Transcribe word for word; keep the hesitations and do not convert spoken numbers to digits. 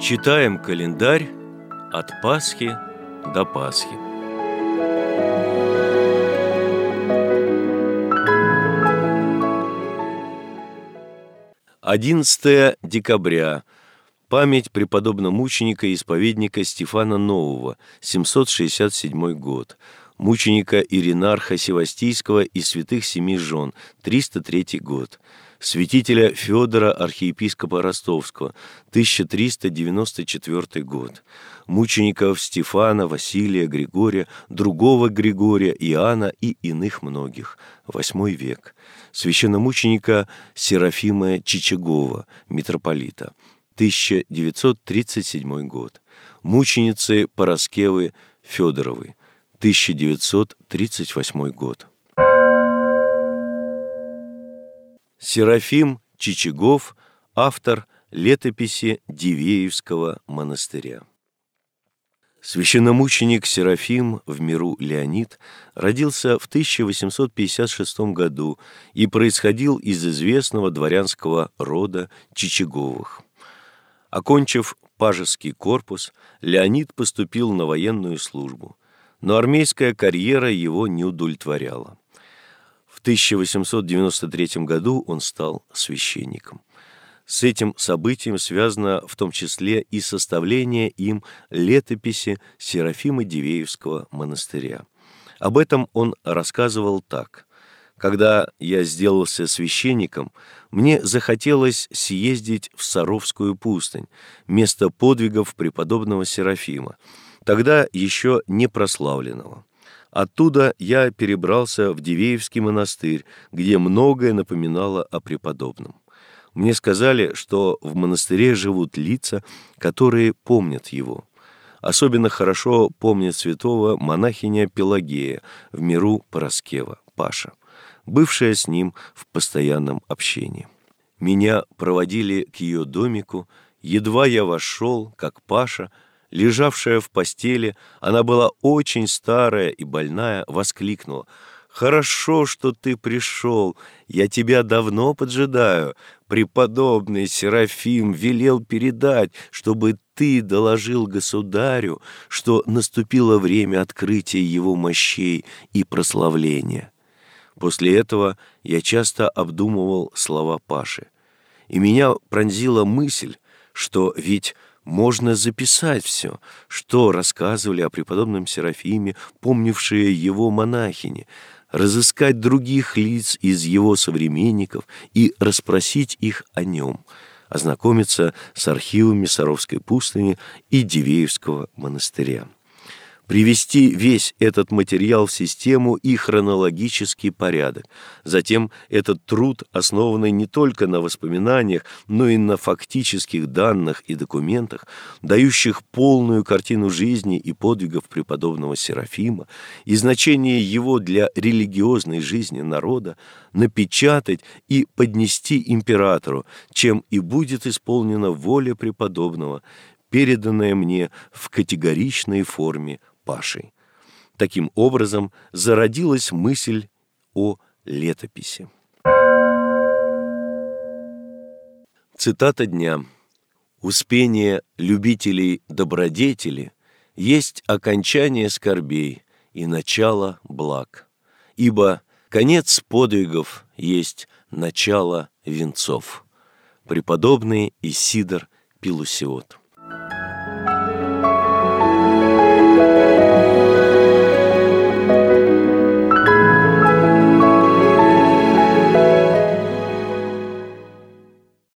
Читаем календарь от Пасхи до Пасхи. одиннадцатое декабря. Память преподобного мученика и исповедника Стефана Нового, семьсот шестьдесят седьмой год. Мученика Иринарха Севастийского и святых семи жен, триста третий год. Святителя Федора, архиепископа Ростовского, тысяча триста девяносто четвёртый год. Мучеников Стефана, Василия, Григория, другого Григория, Иоанна и иных многих, восьмой век. Священномученика Серафима Чичагова, митрополита, тысяча девятьсот тридцать седьмой год. Мученицы Параскевы Федоровой, тысяча девятьсот тридцать восьмой год. Серафим Чичагов, автор летописи Дивеевского монастыря. Священномученик Серафим, в миру Леонид, родился в тысяча восемьсот пятьдесят шестом году и происходил из известного дворянского рода Чичаговых. Окончив пажеский корпус, Леонид поступил на военную службу, но армейская карьера его не удовлетворяла. В тысяча восемьсот девяносто третьем году он стал священником. С этим событием связано в том числе и составление им летописи Серафима Дивеевского монастыря. Об этом он рассказывал так: «Когда я сделался священником, мне захотелось съездить в Саровскую пустынь, место подвигов преподобного Серафима, тогда еще не прославленного. Оттуда я перебрался в Дивеевский монастырь, где многое напоминало о преподобном. Мне сказали, что в монастыре живут лица, которые помнят его. Особенно хорошо помнят святого монахиня Пелагея, в миру Параскева, Паша, бывшая с ним в постоянном общении. Меня проводили к ее домику, едва я вошел, как Паша, лежавшая в постели, она была очень старая и больная, воскликнула: «Хорошо, что ты пришел, я тебя давно поджидаю. Преподобный Серафим велел передать, чтобы ты доложил государю, что наступило время открытия его мощей и прославления». После этого я часто обдумывал слова Паши, и меня пронзила мысль, что ведь можно записать все, что рассказывали о преподобном Серафиме помнившие его монахини, разыскать других лиц из его современников и расспросить их о нем, ознакомиться с архивами Саровской пустыни и Дивеевского монастыря. Привести весь этот материал в систему и хронологический порядок. Затем этот труд, основанный не только на воспоминаниях, но и на фактических данных и документах, дающих полную картину жизни и подвигов преподобного Серафима и значение его для религиозной жизни народа, напечатать и поднести императору, чем и будет исполнена воля преподобного, переданная мне в категоричной форме Пашей. Таким образом зародилась мысль о летописи. Цитата дня. «Успение любителей добродетели есть окончание скорбей и начало благ, ибо конец подвигов есть начало венцов». Преподобный Исидор Пелусиот.